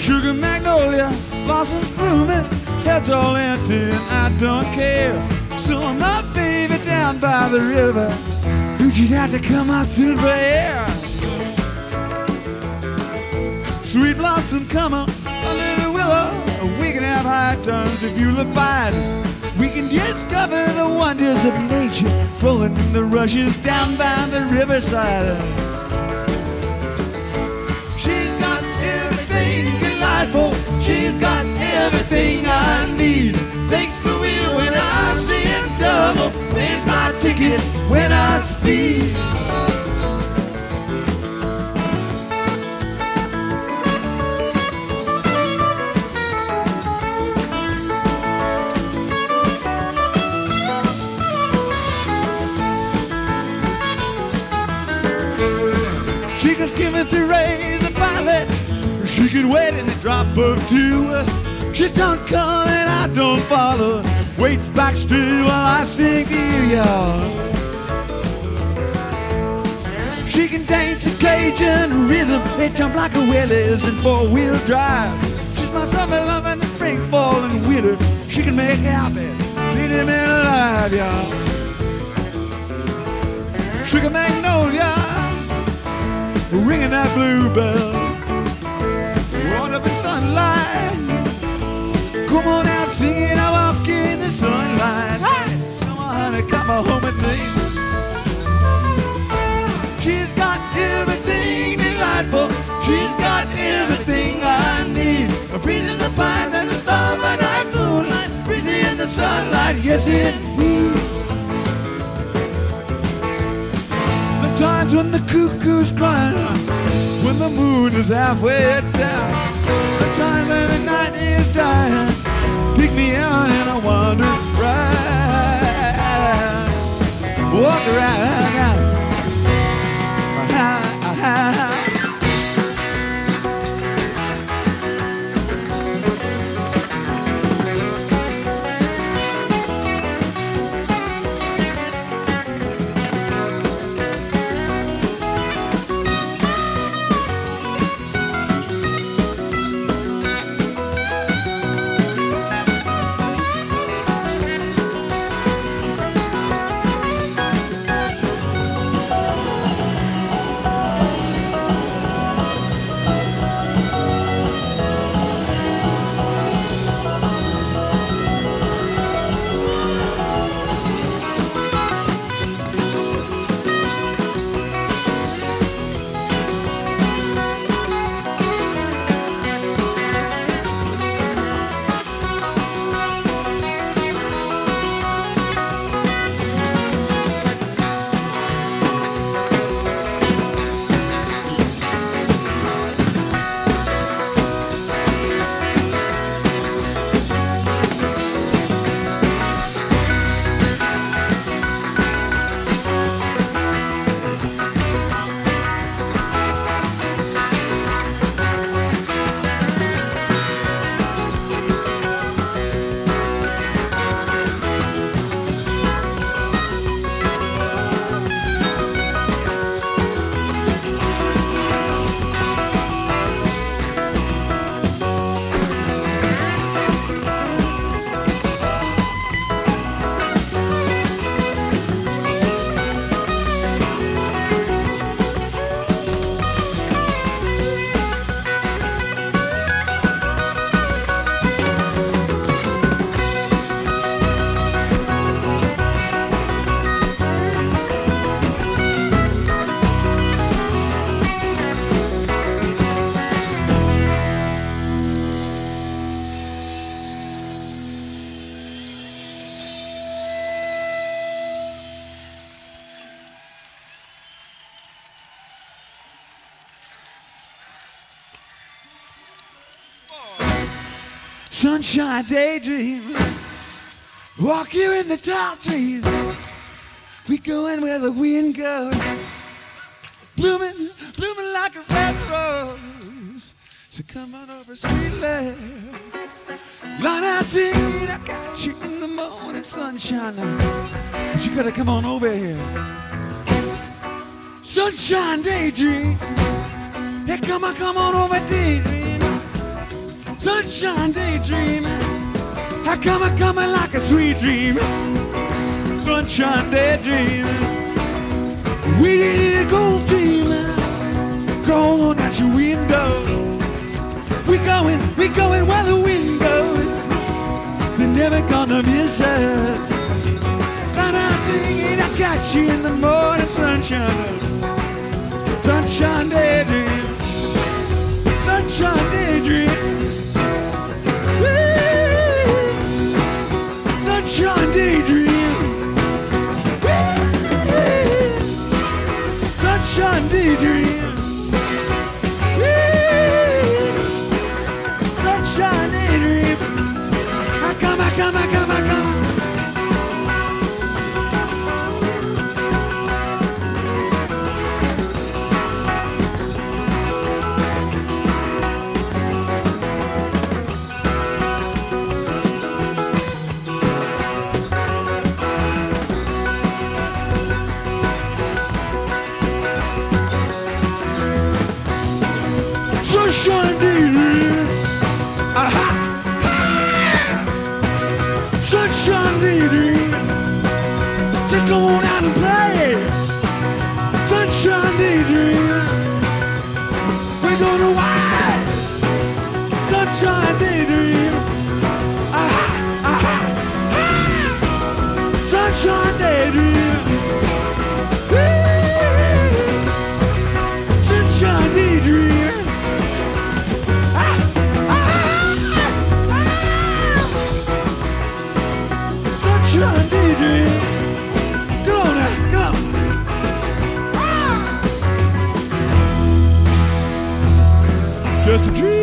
Sugar magnolia, blossoms blooming, heads all empty and I don't care. So my baby down by the river, you'd have to come out soon for air. Sweet blossom, come on, a little willow. We can have high times if you look fine. We can discover the wonders of nature, flowing in the rushes down by the riverside. She's got everything delightful. She's got everything I need. Takes the wheel when I'm seeing double. Pays my ticket when I speed. She can skim it through rays and violet. She can wait in the drop of dew. She don't come and I don't follow. Waits backstage while I sing to you, y'all. She can dance a Cajun rhythm. They jump like a Willis in four-wheel drive. She's my summer love in the spring, fall, and winter. She can make happy any man alive, y'all. Sugar magnolia, ringing that bluebell, rolled up in sunlight. Come on out singing, I walk in the sunlight. Hey! Come on, honey, come on home with me. She's got everything delightful. She's got everything I need. A breeze in the pines and the summer night moonlight, breezy in the sunlight, yes indeed. Sometimes when the cuckoo's crying, when the moon is halfway down, sometimes when the night is dying, pick me out and I wander right, walk around. Sunshine daydream, walk you in the tall trees. We going where the wind goes, blooming, blooming like a red rose. So come on over, sweet love. Line out to eat, I got you in the morning sunshine now. But you gotta come on over here. Sunshine daydream, hey, come on over, daydream. sunshine daydream. I coming like a sweet dream. Sunshine daydream. We did a gold dream. Going out your window. We going where the wind goes. They're never gonna miss us. And I'm singing, I got you in the morning sunshine. Sunshine daydream. Sunshine daydream. Woo! Sunshine daydream. Woo! Sunshine daydream. Woo! Sunshine daydream. I come. Sunshine daydream. Aha! Sunshine daydream. Just go on out and play. Sunshine daydream. We're gonna ride. Sunshine daydream. Aha! Aha! Ah! Sunshine daydream. Woo! Sunshine daydream. Sunshine daydream. Come on now, come. Just a dream.